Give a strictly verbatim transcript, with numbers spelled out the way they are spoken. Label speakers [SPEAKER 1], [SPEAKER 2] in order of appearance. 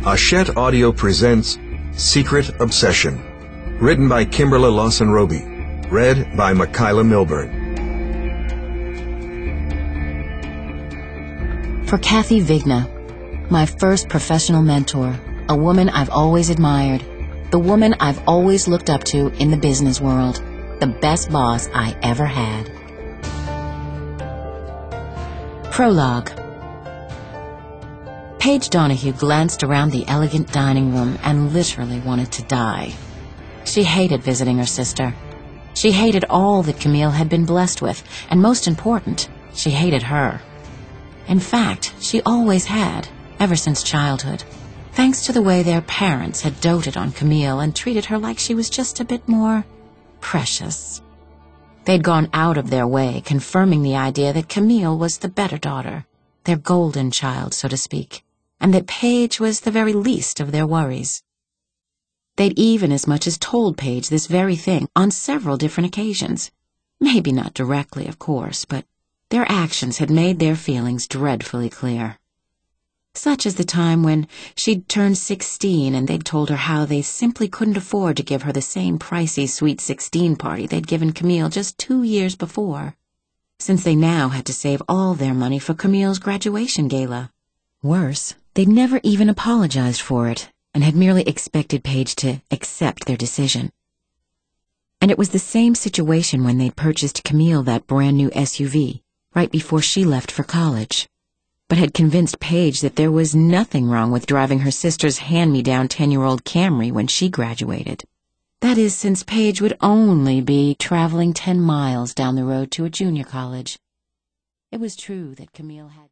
[SPEAKER 1] Hachette Audio presents Secret Obsession. Written by Kimberla Lawson-Roby. Read by Makayla Milburn.
[SPEAKER 2] For Kathy Vigna, my first professional mentor, a woman I've always admired, the woman I've always looked up to in the business world, the best boss I ever had. Prologue. Paige Donahue glanced around the elegant dining room and literally wanted to die. She hated visiting her sister. She hated all that Camille had been blessed with, and most important, she hated her. In fact, she always had, ever since childhood, thanks to the way their parents had doted on Camille and treated her like she was just a bit more precious. They'd gone out of their way, confirming the idea that Camille was the better daughter, their golden child, so to speak, and that Paige was the very least of their worries. They'd even as much as told Paige this very thing on several different occasions. Maybe not directly, of course, but their actions had made their feelings dreadfully clear. Such as the time when she'd turned sixteen and they'd told her how they simply couldn't afford to give her the same pricey Sweet Sixteen party they'd given Camille just two years before, since they now had to save all their money for Camille's graduation gala. Worse, they'd never even apologized for it and had merely expected Paige to accept their decision. And it was the same situation when they'd purchased Camille that brand new S U V right before she left for college, but had convinced Paige that there was nothing wrong with driving her sister's hand-me-down ten-year-old Camry when she graduated. That is, since Paige would only be traveling ten miles down the road to a junior college. It was true that Camille had